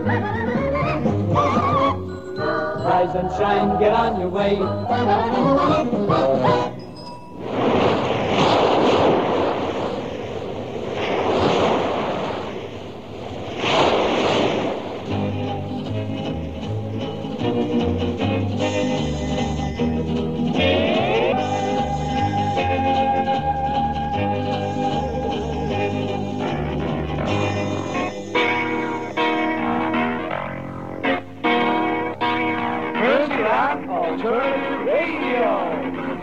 Rise and shine, get on your way. Alternative Radio.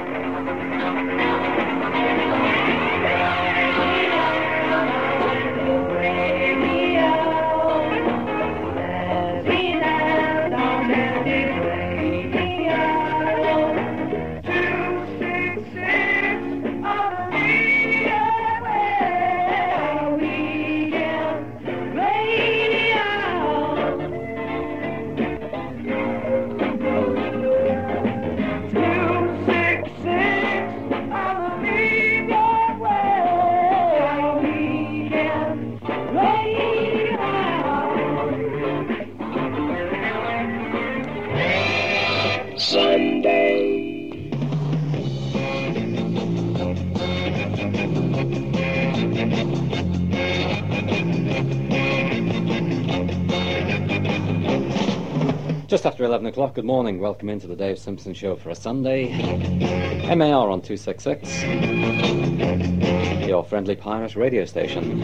Just after 11 o'clock, good morning. Welcome into the Dave Simpson Show for a Sunday. MAR on 266, your friendly pirate radio station.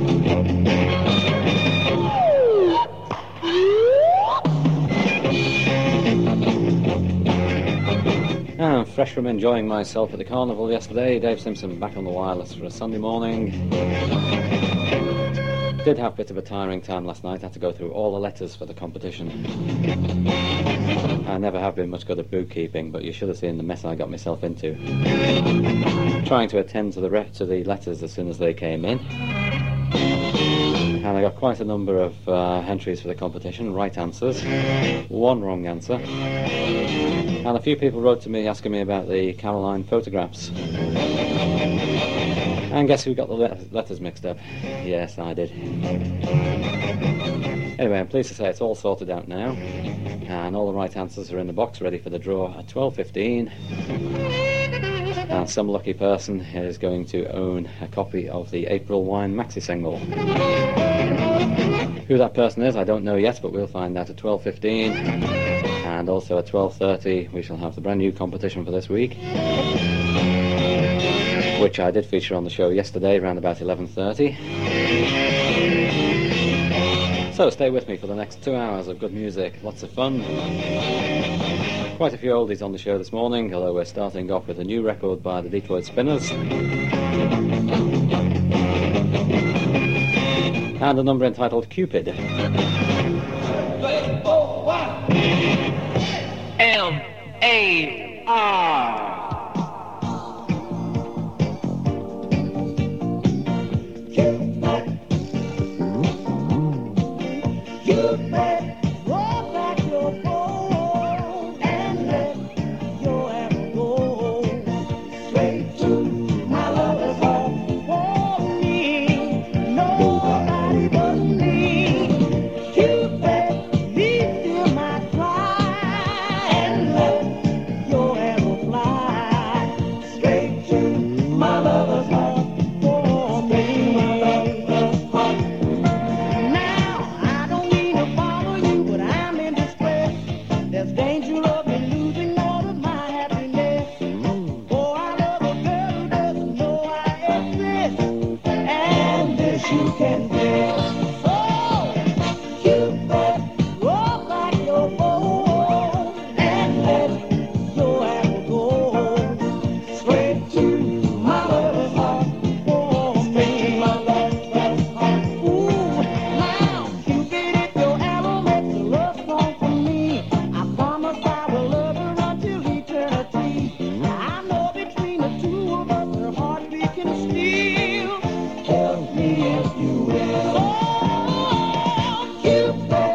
I'm fresh from enjoying myself at the carnival yesterday. Dave Simpson back on the wireless for a Sunday morning. Did have a bit of a tiring time last night. Had to go through all the letters for the competition. I never have been much good at bookkeeping, but you should have seen the mess I got myself into. Trying to attend to the letters as soon as they came in. And I got quite a number of entries for the competition, right answers, one wrong answer. And a few people wrote to me asking me about the Caroline photographs. And guess who got the letters mixed up? Yes, I did. Anyway, I'm pleased to say it's all sorted out now. And all the right answers are in the box, ready for the draw at 12:15. And some lucky person is going to own a copy of the April Wine maxi single. Who that person is, I don't know yet, but we'll find out at 12:15. And also at 12:30, we shall have the brand new competition for this week, which I did feature on the show yesterday around about 11:30. So stay with me for the next 2 hours of good music, lots of fun. Quite a few oldies on the show this morning, although we're starting off with a new record by the Detroit Spinners. And a number entitled Cupid. M-A-R. Tell me if you will. Oh, Cupid.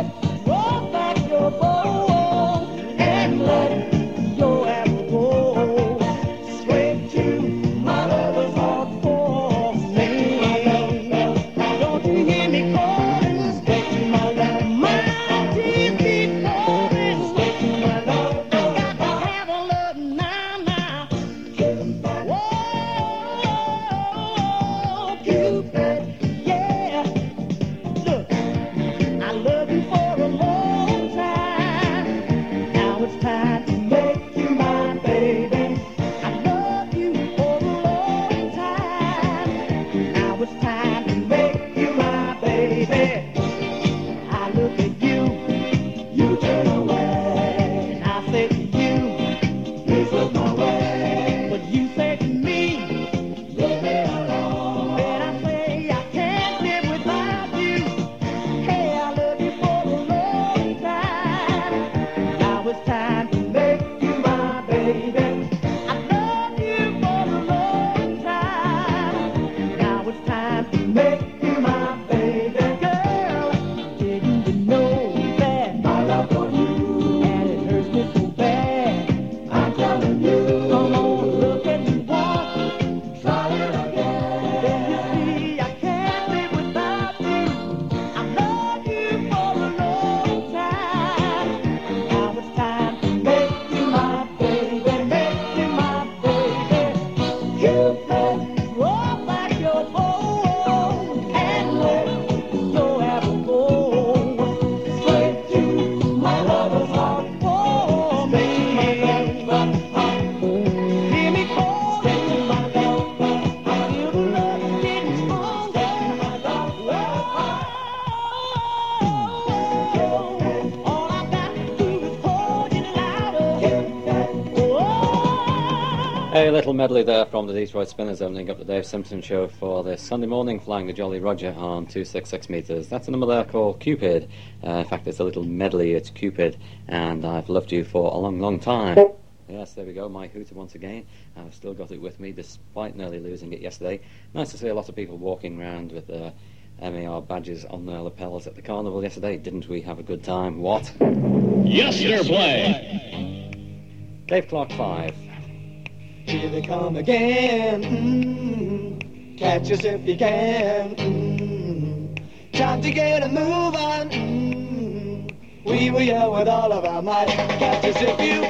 Okay, a little medley there from the Detroit Spinners opening up the Dave Simpson Show for this Sunday morning, flying the Jolly Roger on 266 metres. That's a number there called Cupid. In fact, it's a little medley, it's Cupid, and I've loved you for a long, long time. Yes, there we go, my hooter once again. I've still got it with me, despite nearly losing it yesterday. Nice to see a lot of people walking around with their MAR badges on their lapels at the carnival yesterday. Didn't we have a good time? What? Yesterplay. Dave Clark 5. Here they come again. Catch us if you can. Time to get a move on. We will yell with all of our might. Catch us if you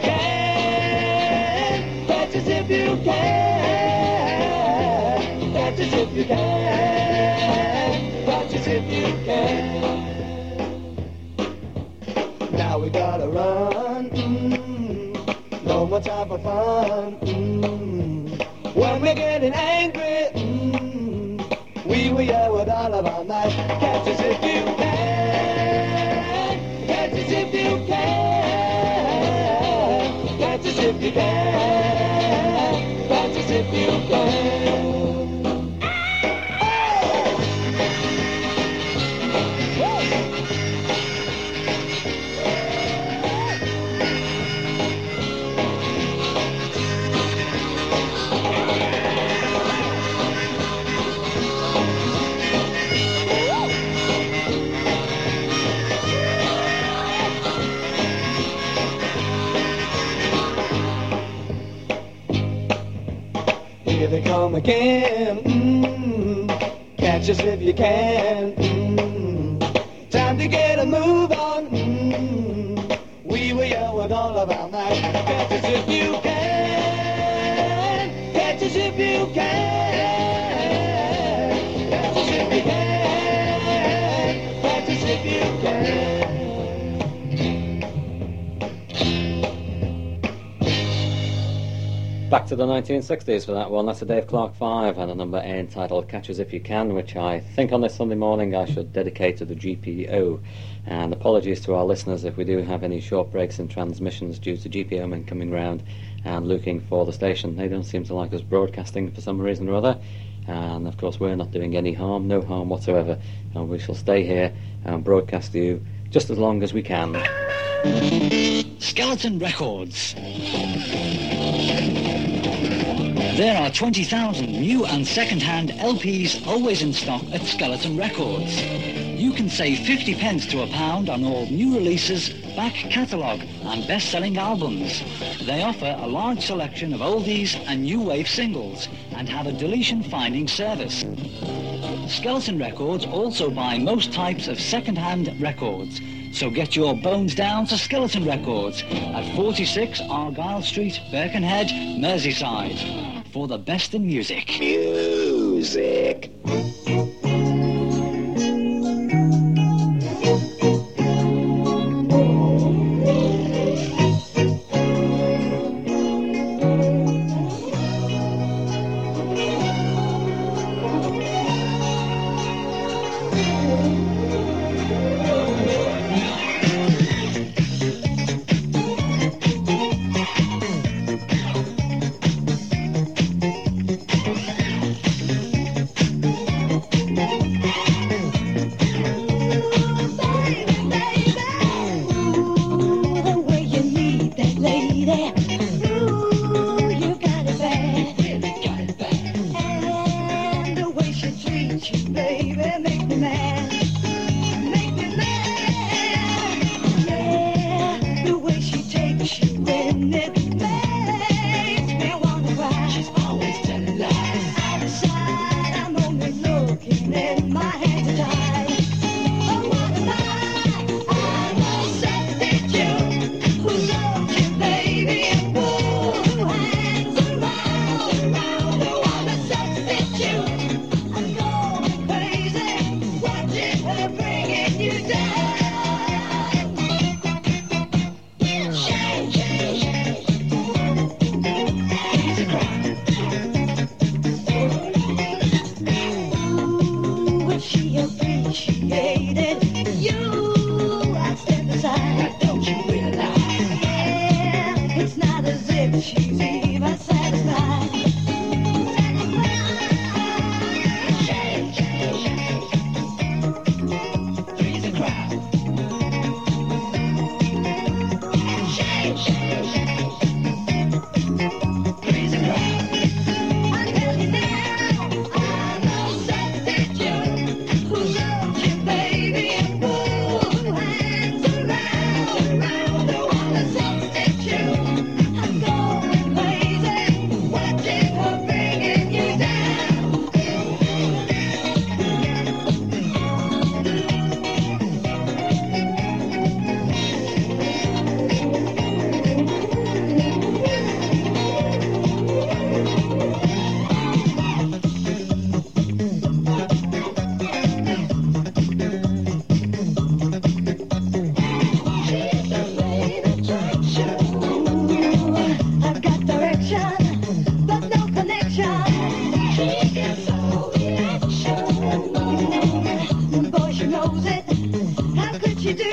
can. Catch us if you can. Catch us if you can. Catch us if you can. Now we gotta run. No more time for fun. When we're getting angry, we will yell with all of our might. Catch us if you can. Catch us if you can. Catch us if you can. Catch us if you can. Here they come again. Catch us if you can. Time to get a move on. We will yell with all of our might. Catch us if you can. Catch us if you can. Catch us if you can. Catch us if you can. Back to the 1960s for that one. That's a Dave Clark 5 and a number entitled Catch Us If You Can, which I think on this Sunday morning I should dedicate to the GPO. And apologies to our listeners if we do have any short breaks in transmissions due to GPO men coming round and looking for the station. They don't seem to like us broadcasting for some reason or other. And of course we're not doing any harm, no harm whatsoever. And we shall stay here and broadcast to you just as long as we can. Skeleton Records. There are 20,000 new and second-hand LPs always in stock at Skeleton Records. You can save 50 pence to £1 on all new releases, back catalogue and best-selling albums. They offer a large selection of oldies and new wave singles and have a deletion finding service. Skeleton Records also buy most types of second-hand records. So get your bones down to Skeleton Records at 46 Argyle Street, Birkenhead, Merseyside. For the best in music. Music.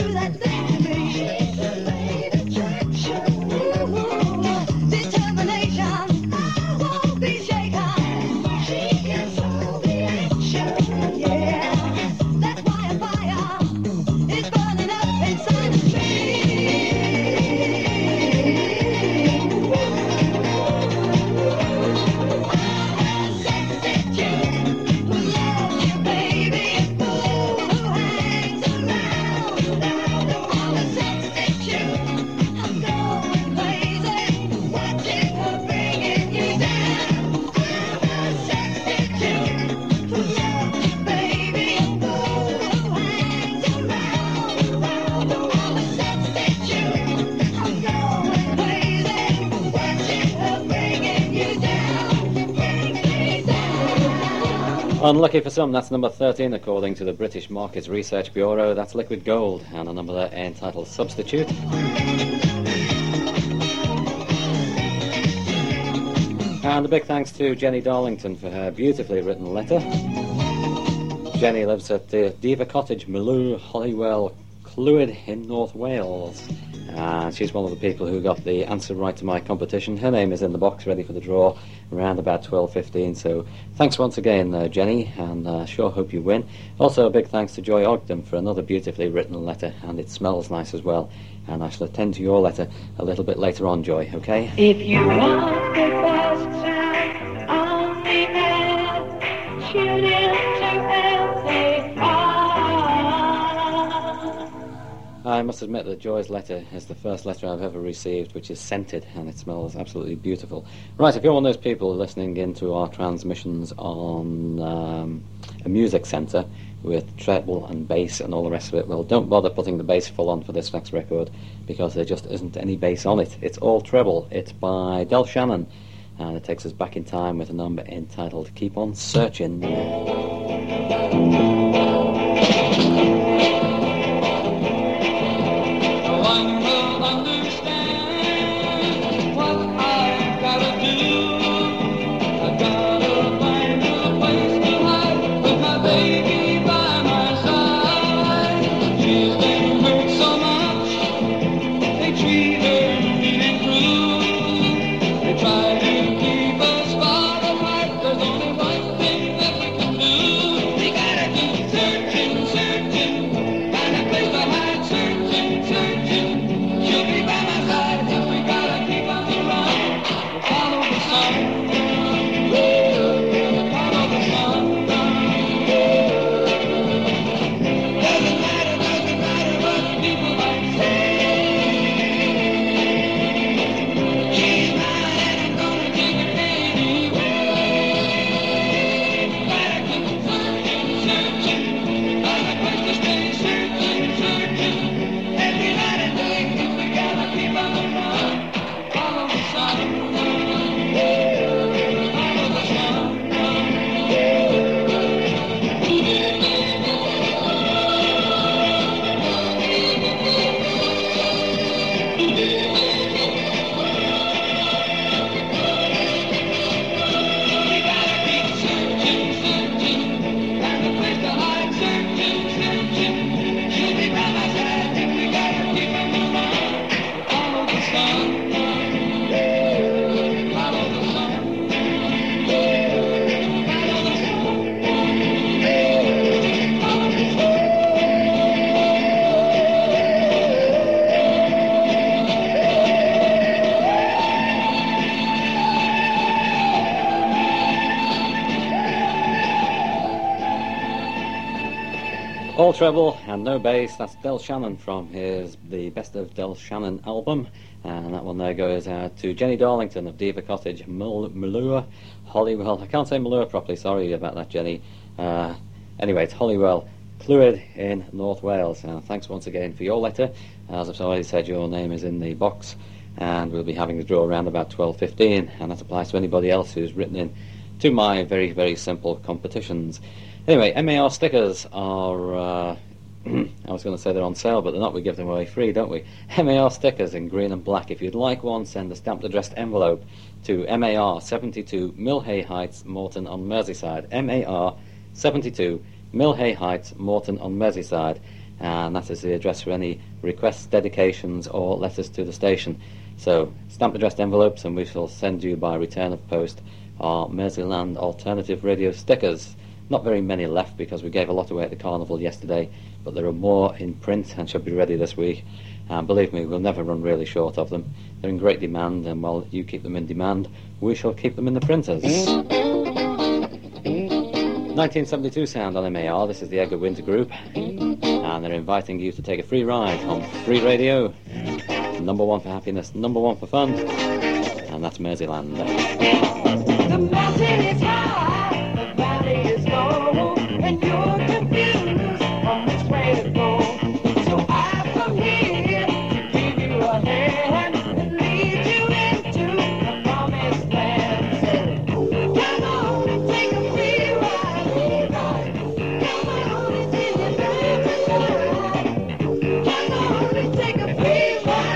Unlucky for some, that's number 13 according to the British Markets Research Bureau. That's Liquid Gold, and a number there entitled Substitute. And a big thanks to Jenny Darlington for her beautifully written letter. Jenny lives at the Diva Cottage, Maloo, Holywell, Clwyd in North Wales. And she's one of the people who got the answer right to my competition. Her name is in the box ready for the draw around about 12:15. So thanks once again, Jenny, and sure hope you win. Also a big thanks to Joy Ogden for another beautifully written letter, and it smells nice as well. And I shall attend to your letter a little bit later on, Joy, okay? If you want the best sound on the air, tune in to LAR. I must admit that Joy's letter is the first letter I've ever received which is scented, and it smells absolutely beautiful. Right, if you're one of those people listening into our transmissions on a music centre with treble and bass and all the rest of it, well, don't bother putting the bass full on for this next record, because there just isn't any bass on it. It's all treble. It's by Del Shannon, and it takes us back in time with a number entitled Keep On Searching. All treble and no bass. That's Del Shannon from the Best of Del Shannon album, and that one there goes out to Jenny Darlington of Diva Cottage, Malua, Holywell. I can't say Malua properly, sorry about that, Jenny. Anyway, it's Holywell, Clwyd in North Wales. Thanks once again for your letter. As I've already said, your name is in the box, and we'll be having the draw around about 12:15, and that applies to anybody else who's written in to my very, very simple competitions. Anyway, MAR stickers are, I was going to say they're on sale, but they're not. We give them away free, don't we? MAR stickers in green and black. If you'd like one, send a stamped addressed envelope to MAR 72 Millhay Heights, Morton on Merseyside. MAR 72 Millhay Heights, Morton on Merseyside. and that is the address for any requests, dedications or letters to the station. So stamp addressed envelopes, and we shall send you by return of post our Merseyland Alternative Radio stickers. Not very many left because we gave a lot away at the carnival yesterday, but there are more in print and should be ready this week. And believe me, we'll never run really short of them. They're in great demand, and while you keep them in demand, we shall keep them in the printers. 1972 sound on MAR. This is the Edgar Winter Group, and they're inviting you to take a free ride on Free Radio. Number one for happiness, number one for fun, and that's Merseyland. The mountain is high, the valley is low, and you're confused on which way to go. So I come here to give you a hand and lead you into the promised land. So come on and take a free ride, free ride. Come on and see your favorite ride. Come on and take a free ride.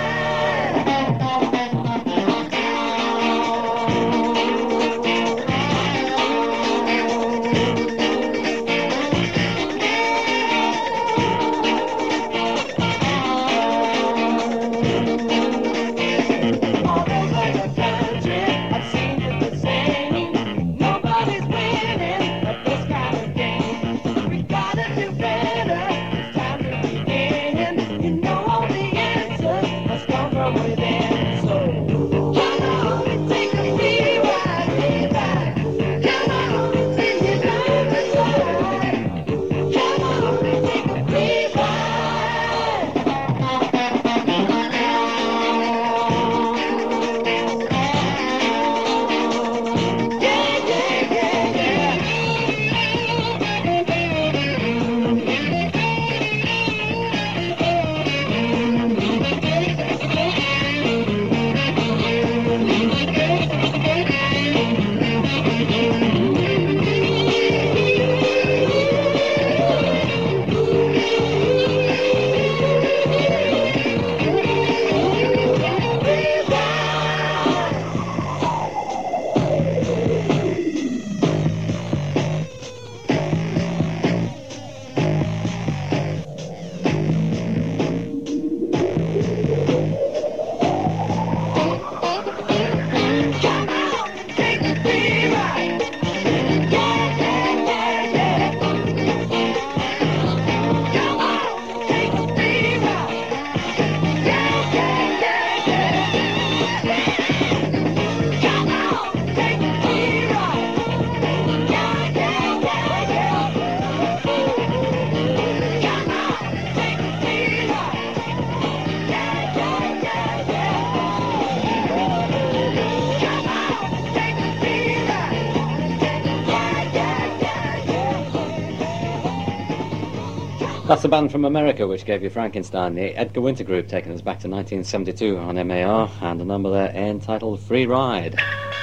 That's the band from America which gave you Frankenstein, the Edgar Winter Group, taking us back to 1972 on MAR, and a number there entitled Free Ride.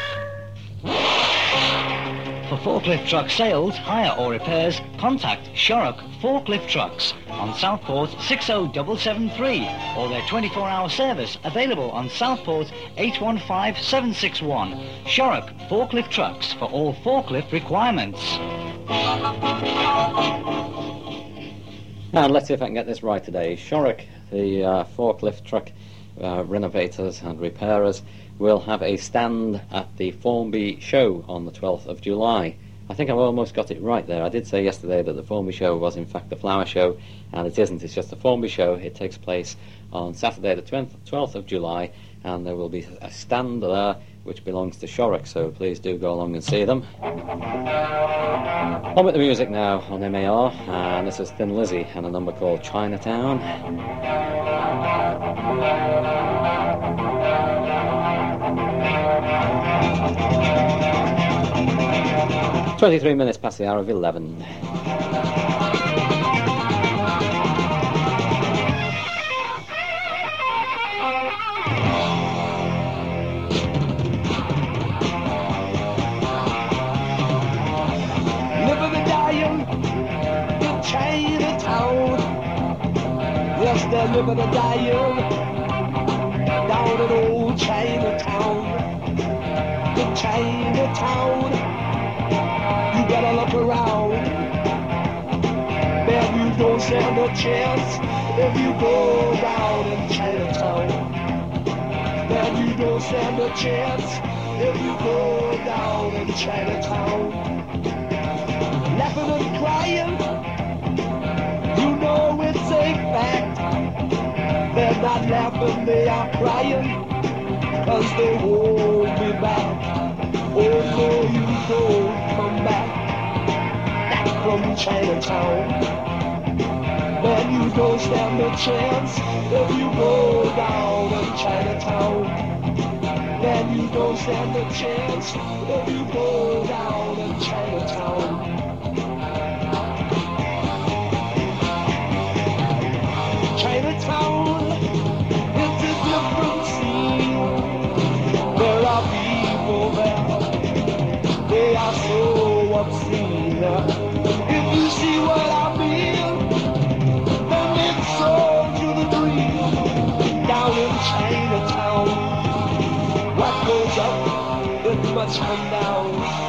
For forklift truck sales, hire or repairs, contact Shorrock Forklift Trucks on Southport 60773, or their 24-hour service available on Southport 815761. Shorrock Forklift Trucks for all forklift requirements. And let's see if I can get this right today. Shorrock, the forklift truck renovators and repairers, will have a stand at the Formby Show on the 12th of July. I think I've almost got it right there. I did say yesterday that the Formby Show was in fact the flower show, and it isn't. It's just the Formby Show. It takes place on Saturday the 12th of July, and there will be a stand there which belongs to Shorrock, so please do go along and see them. On with the music now on MAR, and this is Thin Lizzy and a number called Chinatown. 23 minutes past the hour of 11. Yes, they're living and dying down in old Chinatown. In Chinatown, you better look around. Bellevue don't stand a chance if you go down in Chinatown. Man, you don't stand a chance if you go down in Chinatown. Laughing and crying, you know it's a fact. They're not laughing, they are crying, 'cause they won't be back. Oh no, you don't come back from Chinatown. Man, you don't stand a chance if you go down in Chinatown. Man, you don't stand a chance if you go down in Chinatown. Chinatown, it's a different scene. There are people there, they are so obscene. If you see what I mean, then it's all to the dream. Down in Chinatown, what goes up, it must come down.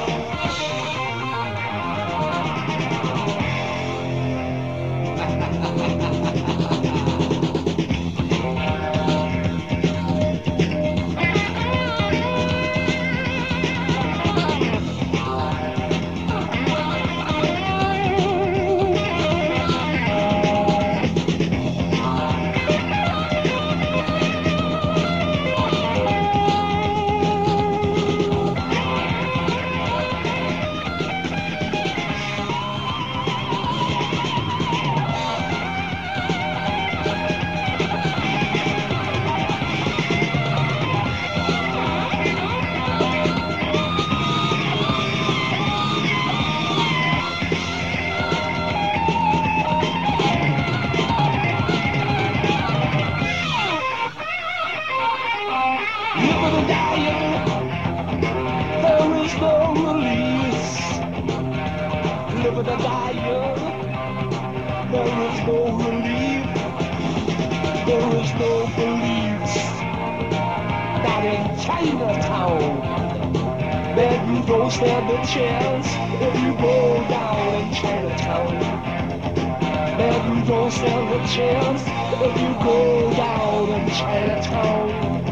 Don't stand a chance if you go down in Chinatown. Man, you don't stand a chance if you go down in Chinatown.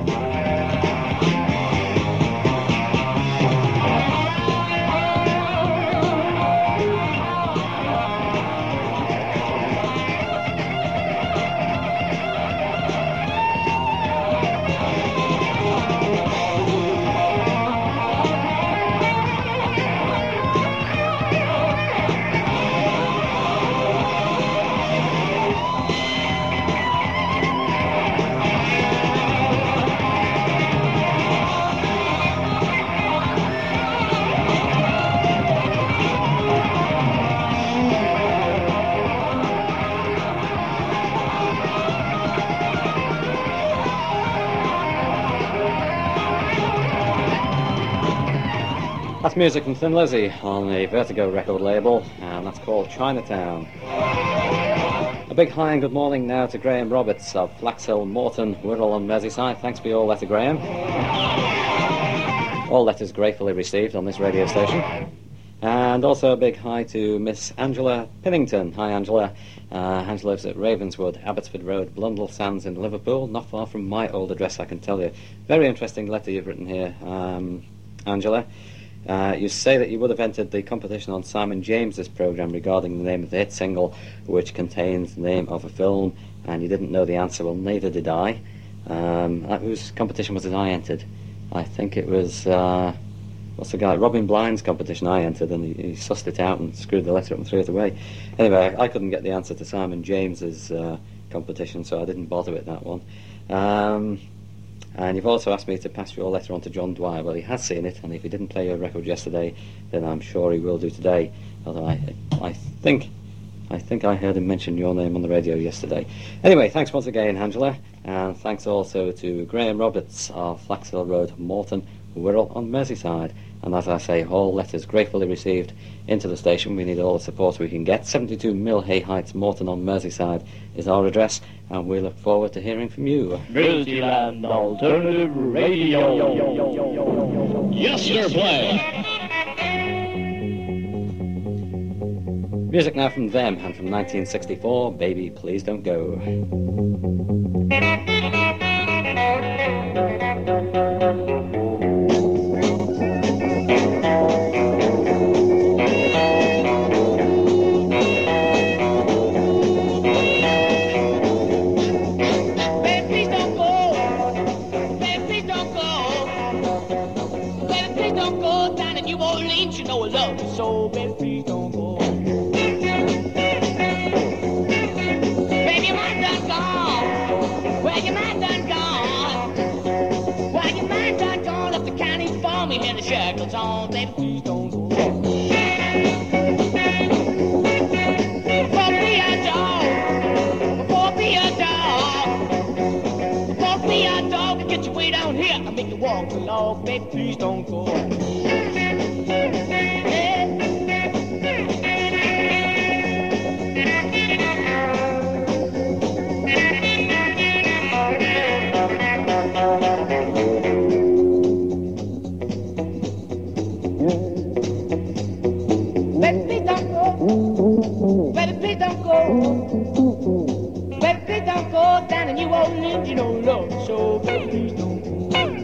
That's music from Thin Lizzy on the Vertigo record label, and that's called Chinatown. A big hi and good morning now to Graham Roberts of Flaxhill, Morton, Wirral and Merseyside. Thanks for your letter, Graham. All letters gratefully received on this radio station. And also a big hi to Miss Angela Pinnington. Hi, Angela. Angela lives at Ravenswood, Abbotsford Road, Blundell Sands in Liverpool, not far from my old address, I can tell you. Very interesting letter you've written here, Angela. You say that you would have entered the competition on Simon James's programme regarding the name of the hit single, which contains the name of a film, and you didn't know the answer. Well, neither did I. Whose competition was it I entered? I think it was, what's the guy? Robin Blind's competition I entered, and he sussed it out and screwed the letter up and threw it away. Anyway, I couldn't get the answer to Simon James's competition, so I didn't bother with that one. And you've also asked me to pass your letter on to John Dwyer. Well, he has seen it, and if he didn't play your record yesterday, then I'm sure he will do today. Although I think I heard him mention your name on the radio yesterday. Anyway, thanks once again, Angela, and thanks also to Graham Roberts of Flaxhill Road, Morton, Wirral on Merseyside. And as I say, all letters gratefully received into the station. We need all the support we can get. 72 Millhay Heights, Morton on Merseyside is our address, and we look forward to hearing from you. Merseyland Alternative Radio. Yes, sir, play. Music now from them, and from 1964, Baby Please Don't Go. So baby, please don't go. Baby, your mind done gone. Well, your mind done gone. Well, your mind done gone. Left the county for me and the shackles on. Baby, please don't go. For be a dog. For be a dog. For be a dog and get your way down here and make you walk the log. Baby, please don't go. You know, love, so please don't go.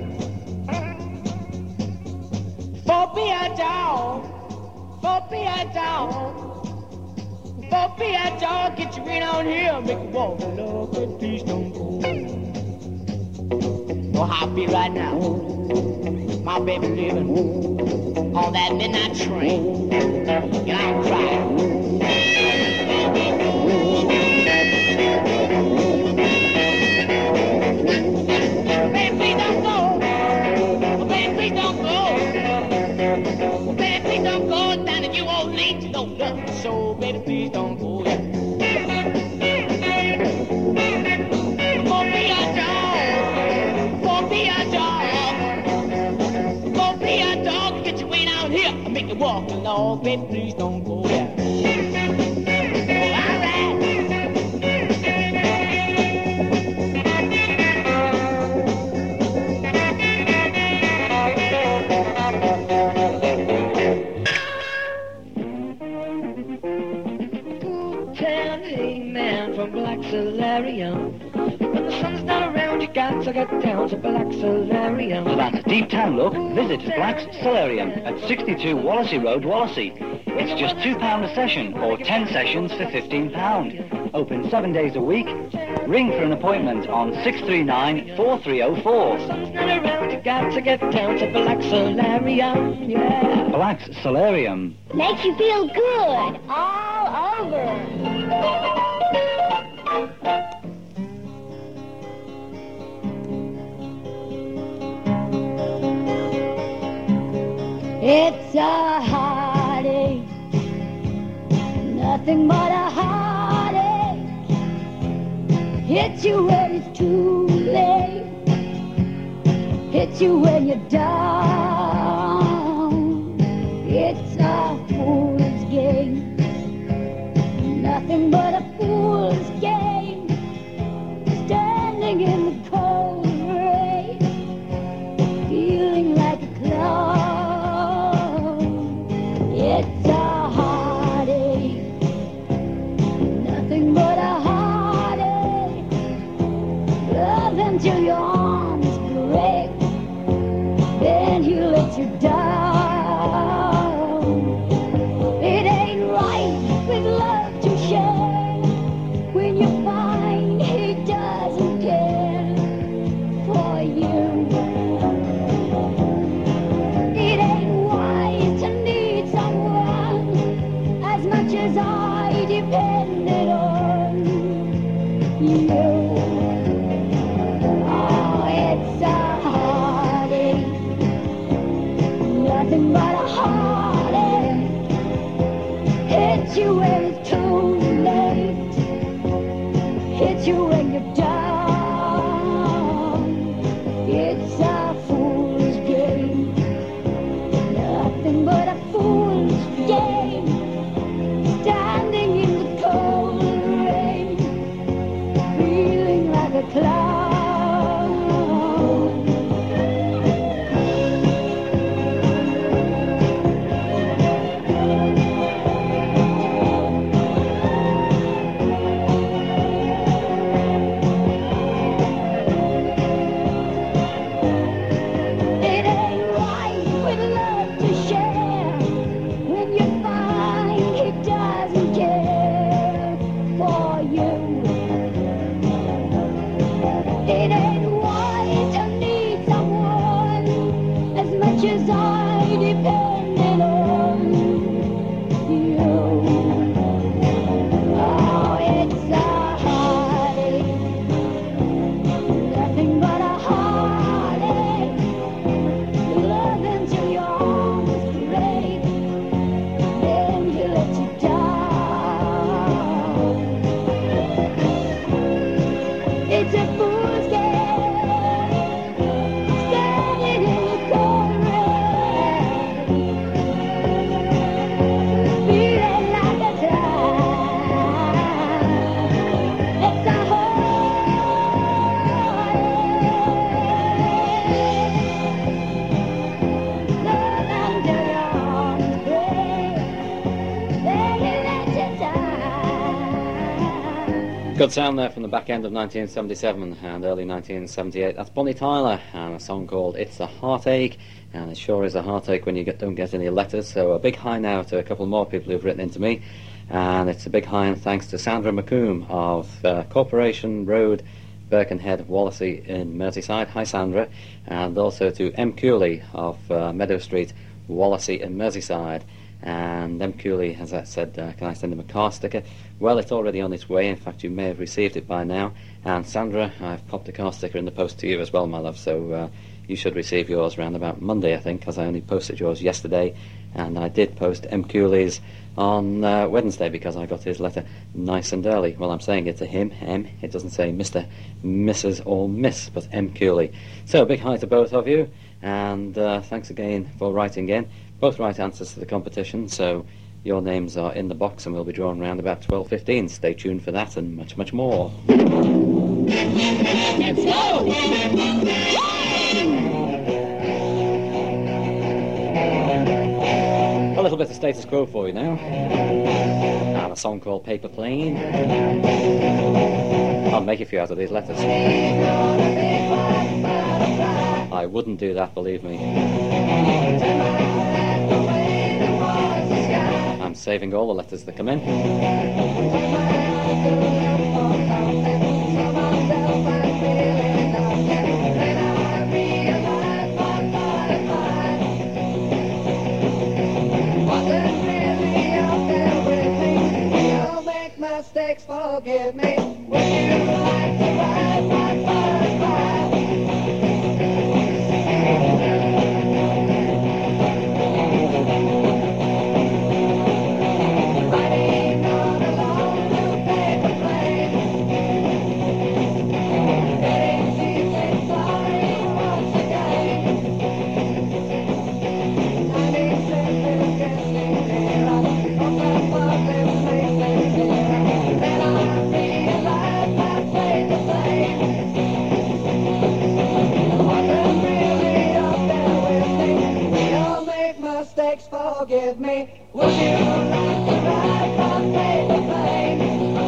For be a dog, for be a dog, for be a dog, get you right on here, make you walk, love, but please don't go. Know how I feel right now, my baby living on that midnight train, and I'm crying. So baby, please don't go. For be a dog, for be a dog, for be a dog, get your way down here and make you walk along. Baby, please don't go. Solarium. When the sun's not around, you got to get down to Black Solarium. For that deep tan look, visit Black's Solarium at 62 Wallasey Road, Wallasey. It's just £2 a session, or 10 sessions for £15. Open 7 days a week. Ring for an appointment on 639-4304. Sun's not around, you got to get down to Black Solarium. Yeah. Black's Solarium. Makes you feel good all over. It's a heartache, nothing but a heartache. Hits you when it's too late, hits you when you're down. It's a fool's game, nothing but a fool's game. Standing in the cold rain, feeling like a clown. It's a heartache, nothing but a heartache. Love until your arms break, then he lets you down. It ain't right with love to share when you find he doesn't care for you. It ain't wise to need someone as much as I depended on you. Oh, it's a heartache, nothing but a heartache. Hits you when it's too late, hits you when you're down. It's a fool's game, nothing but a fool's game. Standing in the cold rain, feeling like a clown. it's a fool's game, standing in the corner, feeling like a time. It's a Good sound there from the back end of 1977 and early 1978. That's Bonnie Tyler and a song called It's a Heartache, and it sure is a heartache when you don't get any letters. So a big hi now to a couple more people who've written into me, and it's a big hi and thanks to Sandra McComb of Corporation Road, Birkenhead, Wallasey in Merseyside. Hi Sandra. And also to M. Cooley of Meadow Street, Wallasey in Merseyside. And M. Cooley has said, can I send him a car sticker? Well, it's already on its way. In fact, you may have received it by now. And Sandra, I've popped a car sticker in the post to you as well, my love. So you should receive yours around about Monday, I think, because I only posted yours yesterday. And I did post M. Cooley's on Wednesday because I got his letter nice and early. Well, I'm saying it to him, M. It doesn't say Mr., Mrs. or Miss, but M. Cooley. So a big hi to both of you. And thanks again for writing in. Both right answers to the competition, so your names are in the box and we'll be drawn around about 12:15. Stay tuned for that and much, much more. Let's go! A little bit of status quo for you now. And a song called Paper Plane. I'll make a few out of these letters. I wouldn't do that, believe me. I'm saving all the letters that come in. Mistakes, forgive me. Would you like to ride my butterfly? Riding on a long blue paper plane, getting seasick, sorry once again. 96 is getting nearer, on the bucket place and nearer. Then I realized I played the blame. Wasn't really up there with me. We all make mistakes, forgive me. Would you like to ride my paper plane?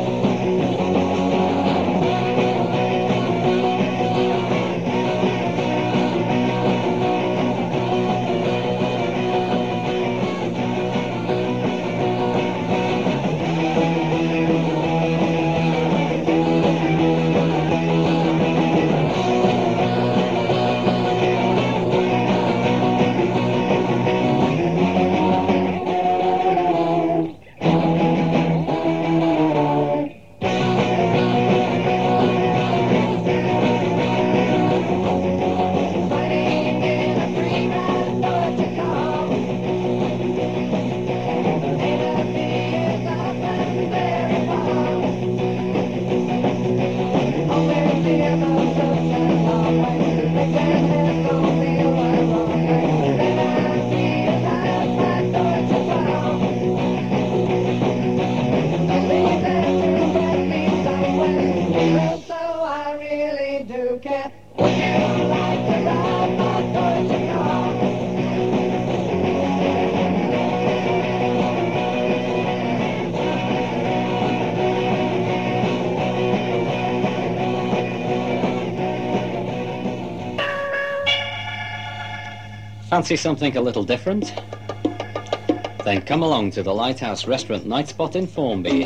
Fancy something a little different? Then come along to the Lighthouse Restaurant Night Spot in Formby.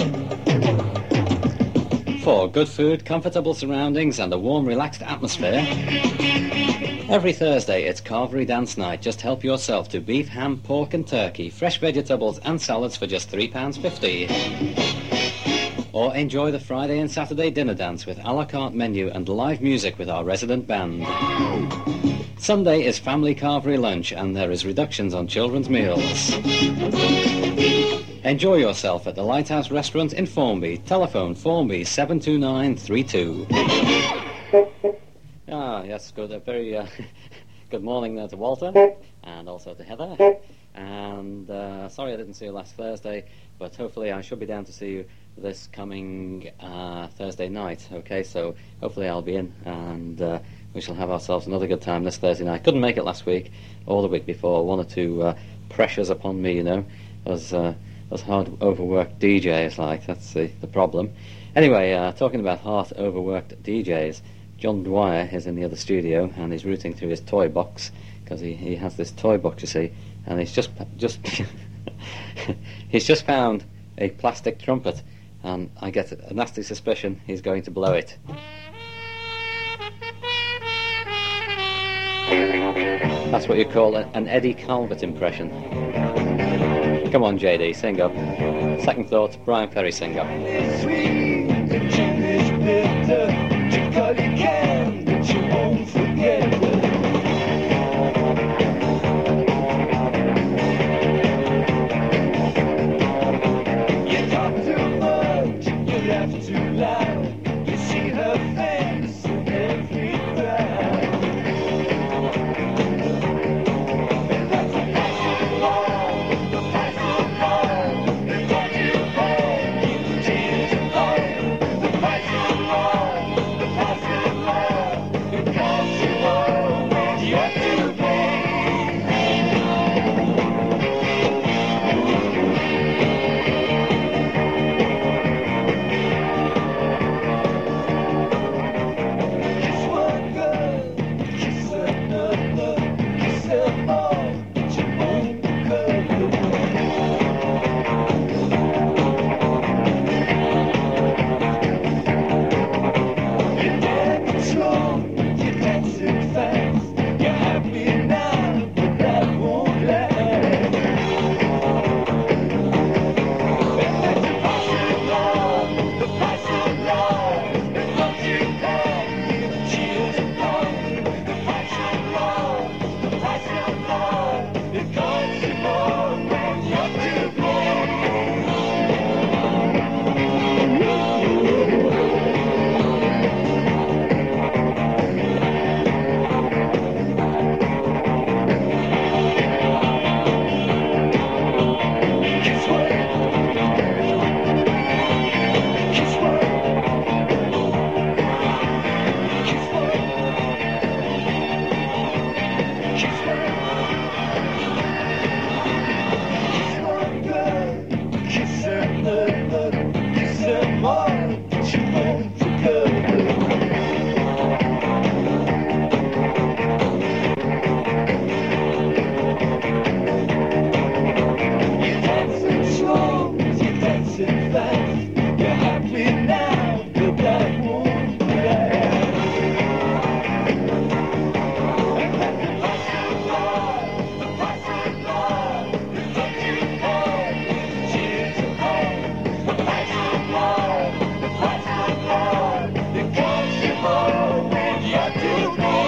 For good food, comfortable surroundings and a warm, relaxed atmosphere, every Thursday it's Carvery Dance Night. Just help yourself to beef, ham, pork and turkey, fresh vegetables and salads for just £3.50. Or enjoy the Friday and Saturday dinner dance with a la carte menu and live music with our resident band. Sunday is family carvery lunch and there is reductions on children's meals. Enjoy yourself at the Lighthouse Restaurant in Formby. Telephone Formby 72932. Ah, yes, good. A very good morning there to Walter, and also to Heather. And sorry I didn't see you last Thursday, but hopefully I should be down to see you this coming Thursday night. Okay, so hopefully I'll be in, and we shall have ourselves another good time this Thursday night. Couldn't make it last week or the week before. One or two pressures upon me, you know, as hard overworked DJs like. That's the problem. Anyway, talking about hard overworked DJs, John Dwyer is in the other studio, and he's rooting through his toy box, because he has this toy box, you see, and he's just he's just found a plastic trumpet, and I get a nasty suspicion he's going to blow it. That's what you call an Eddie Calvert impression. Come on, JD, sing up. Second thought, Brian Ferry, sing up. Sweet, the gin is bitter. Drink all you can, but you won't forget it. You talk too much, you laugh too loud. You see her face in every crowd. And that's the passion love, the passion love. The thought you pay, you tears of love. The passion love, the passion love. It costs you more when you have to pay. Kiss one girl, kiss another, kiss them all, but you won't recover. You're dancing slow, you're dancing fast. You're happy now, but that won't last. And that's the passion love, the passion love. It loves you back, it cheers you on. The passion love, the passion love. It costs you more when you're too Kiss one, kiss one, kiss one, kiss one. Kiss one girl, kiss another, kiss them all, but you won't recover. You're dancing slow, you're dancing fast. You're happy now, but that won't last. And that's the passion love, the passion love. It loves you back, it cheers you on. The passion love, the passion love. It costs you more when you're too late.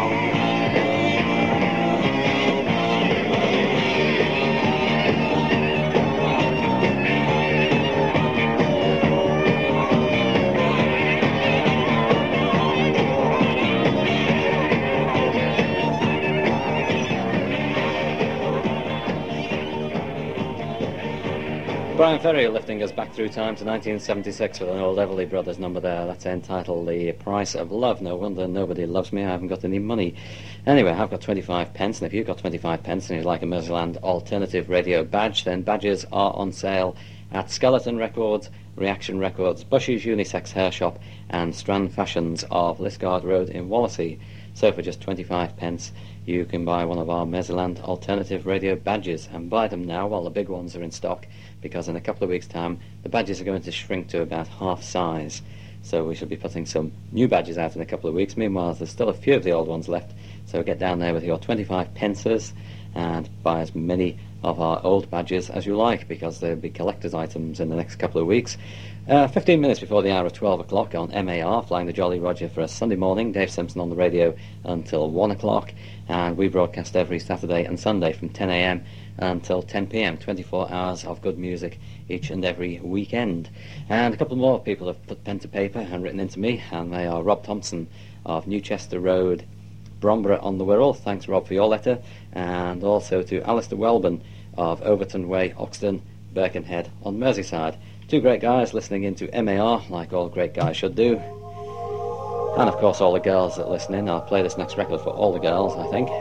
Brian Ferry lifting us back through time to 1976 with an old Everly Brothers number there. That's entitled The Price of Love. No wonder nobody loves me, I haven't got any money. Anyway, I've got 25 pence, and if you've got 25 pence and you'd like a Merseyland Alternative Radio badge, then badges are on sale at Skeleton Records, Reaction Records, Bush's Unisex Hair Shop, and Strand Fashions of Lisgard Road in Wallasey. So for just 25 pence, you can buy one of our Merseyland Alternative Radio badges, and buy them now while the big ones are in stock, because in a couple of weeks' time the badges are going to shrink to about half size. So we shall be putting some new badges out in a couple of weeks. Meanwhile, there's still a few of the old ones left, so get down there with your 25 pences and buy as many of our old badges as you like, because they'll be collector's items in the next couple of weeks. 15 minutes before the hour of 12 o'clock on MAR, Flying the Jolly Roger for a Sunday morning. Dave Simpson on the radio until 1 o'clock, and we broadcast every Saturday and Sunday from 10 a.m. until 10 p.m, 24 hours of good music each and every weekend. And a couple more people have put pen to paper and written into me, and they are Rob Thompson of Newchester Road, Bromborough on the Wirral. Thanks, Rob, for your letter. And also to Alistair Welburn of Overton Way, Oxton, Birkenhead on Merseyside. Two great guys listening into MAR, like all great guys should do. And of course all the girls that listen in. I'll play this next record for all the girls, I think.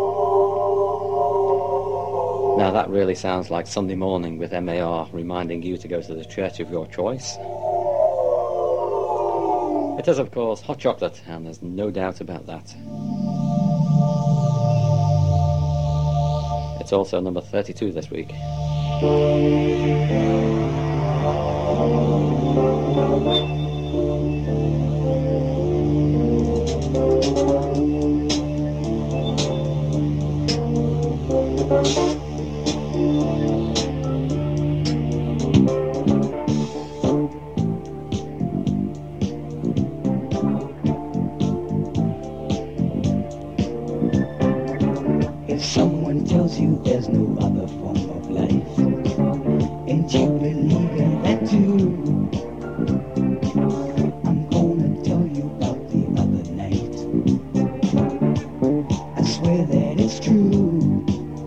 Now that really sounds like Sunday morning with MAR, reminding you to go to the church of your choice. It is, of course, Hot Chocolate, and there's no doubt about that. It's also number 32 this week. If someone tells you there's no other form of life, and you believe in that too, I'm gonna tell you about the other night. I swear that it's true.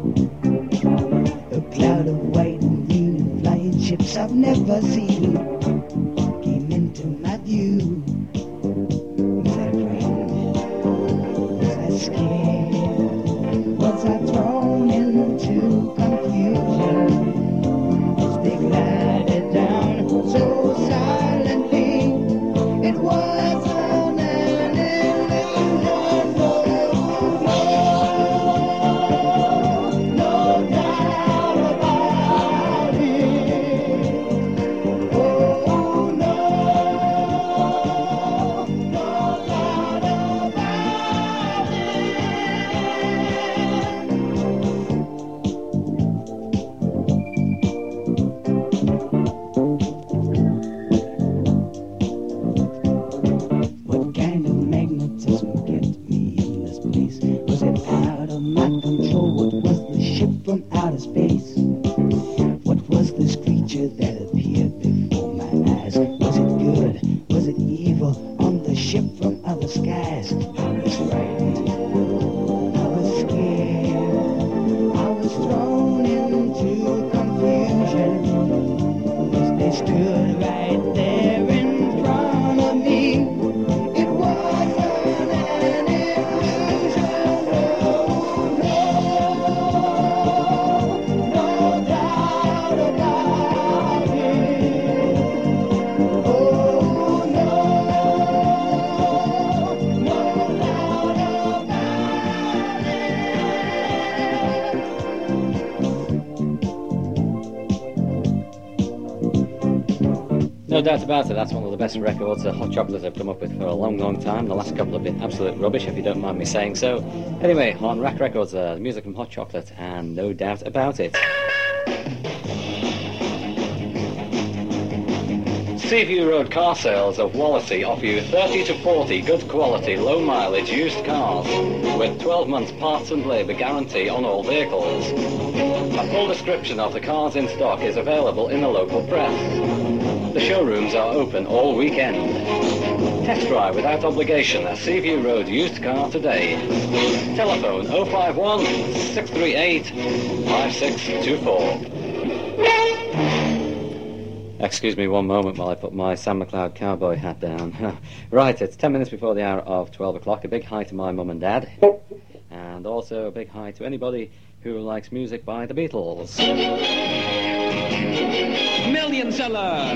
A cloud of white and green and flying ships I've never seen came into my view. Was I frightened? Was I scared? Was I thrown into confusion as they glided down so silently? It wasn't an illusion, no doubt about it. Oh no, no doubt about it. What kind of magnetism kept me in this place? Was it out of my control? What was the ship from outer space? What was this creature that appeared before my eyes? Was it good? Was it evil? On the ship from other skies, I was frightened. I was scared. I was thrown into confusion as they stood right there in front of me. It wasn't an illusion, no doubt about it. Oh no, no doubt No doubt about it, that's one of the best records that Hot Chocolate have come up with for a long, long time. The last couple have been absolute rubbish, if you don't mind me saying so. Anyway, on Rack Records, the music from Hot Chocolate, and no doubt about it. Seaview Road Car Sales of Wallasey offer you 30 to 40 good quality, low mileage used cars with 12 months parts and labour guarantee on all vehicles. A full description of the cars in stock is available in the local press. The showrooms are open all weekend. Test drive without obligation a Seaview Road used car today. Telephone 051 638 5624. Excuse me one moment while I put my Sam McLeod cowboy hat down. Right, it's 10 minutes before the hour of 12 o'clock. A big hi to my mum and dad. And also a big hi to anybody who likes music by the Beatles. Million seller!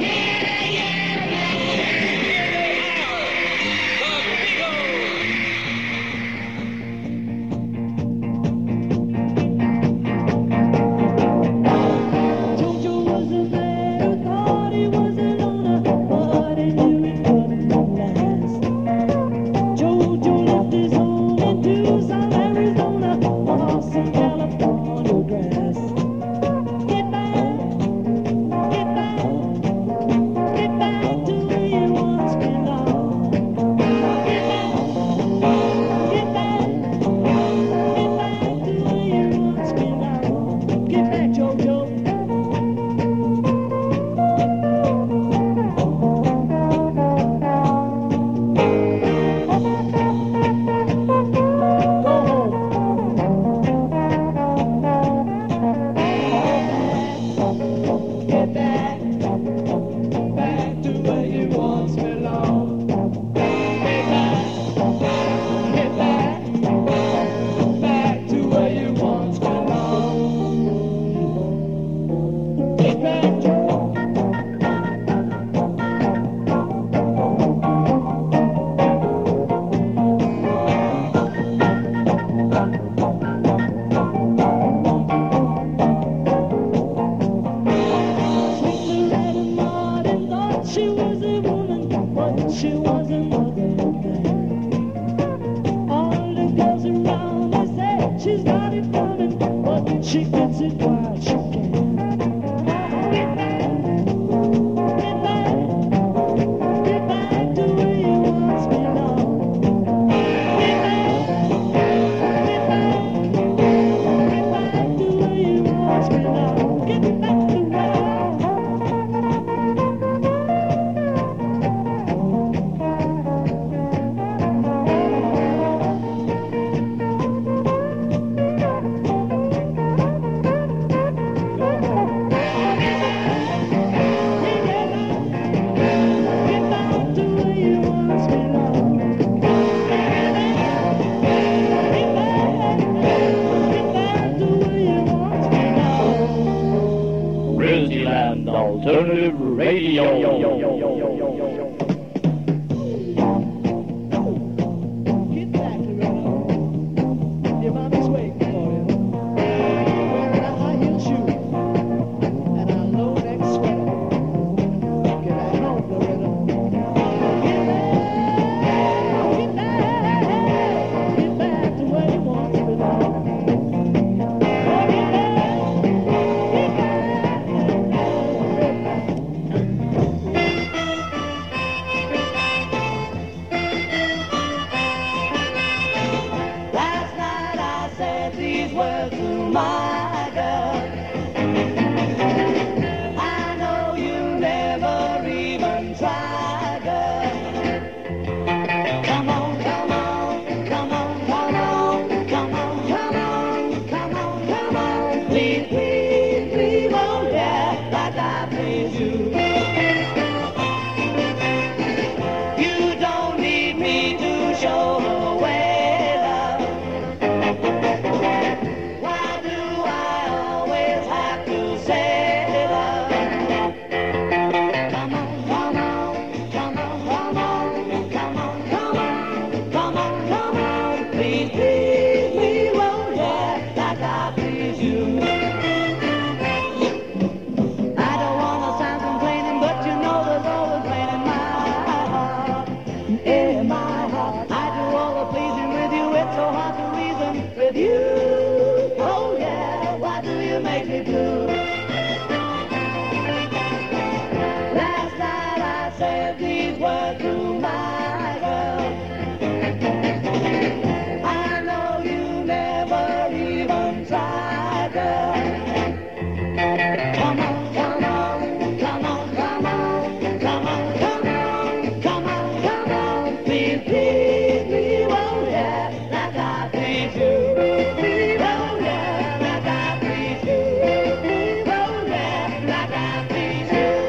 Jojo wasn't there, thought he wasn't on a but he knew it couldn't last. Jojo left his home in Tucson, Arizona, on some California grass. She gets it while she can. Get back to where you once belonged. Get back to where you once belonged. Get back to Grizzlyland Alternative Radio. get back, Loretta. Your mommy's waiting for you. Wearing a high heel shoe and a low neck sweater. Get back home, Loretta. Get back to where you once belonged. Last night I said these words to my girl. I know you never even tried, girl. Come on, come on, come on, come on, come on, come on, come on, come on. Please, please, please, oh yeah, like I please you. You don't need me to show the way, love. Why do I always have to say love? Come on, come on, come on, come on, come on, come on, come on, come on. Please, please, please, oh yeah, like I please you. I don't wanna sound complaining, but you know there's always pain in my heart. In my heart, I do all the pleasing with you. It's so hard to reason with you. Oh yeah, why do you make me blue? Last night I said these words to my girl. I know you never even tried, girl. Come on, come on, come on, come on, come on, come on, come on, come on. Please, please, please, oh yeah, like I please you. Please, oh yeah, like I please you. Please, oh yeah, like I please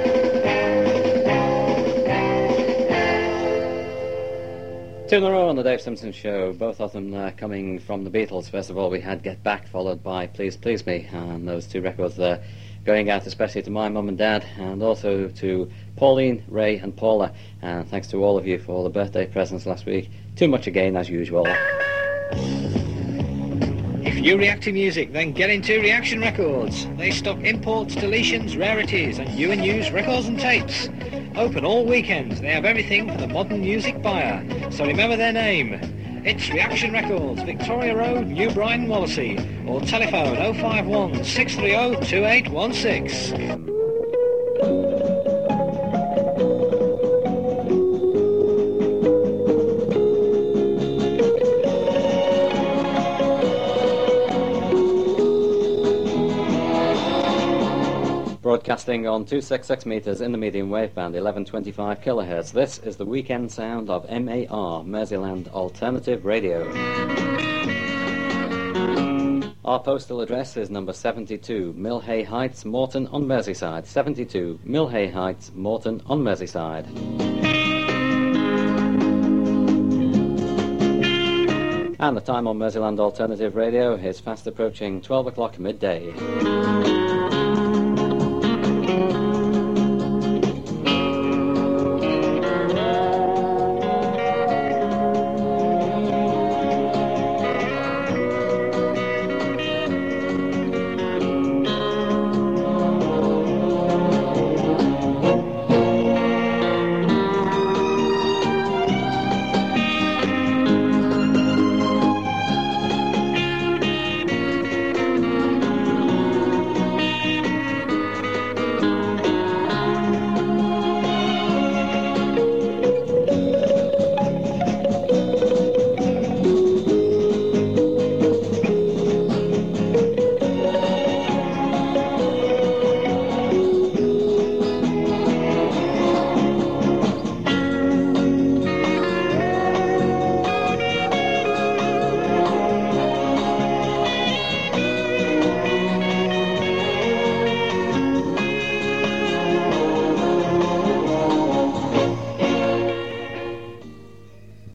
you. Two in a row on the Dave Simpson Show, both of them coming from the Beatles. First of all, we had Get Back, followed by Please Please Me, and those two records there going out especially to my mum and dad, and also to Pauline, Ray and Paula, and thanks to all of you for all the birthday presents last week. Too much again, as usual. If you react to music, then get into Reaction Records. They stock imports, deletions, rarities, and new and used records and tapes. Open all weekends. They have everything for the modern music buyer. So remember their name. It's Reaction Records, Victoria Road, New Brighton, Wallasey. Or telephone 051 630 2816. Broadcasting on 266 metres in the medium wave band, 1125 kilohertz. This is the weekend sound of MAR, Merseyland Alternative Radio. Our postal address is number 72, Millhay Heights, Morton on Merseyside. 72, Millhay Heights, Morton on Merseyside. And the time on Merseyland Alternative Radio is fast approaching 12 o'clock midday.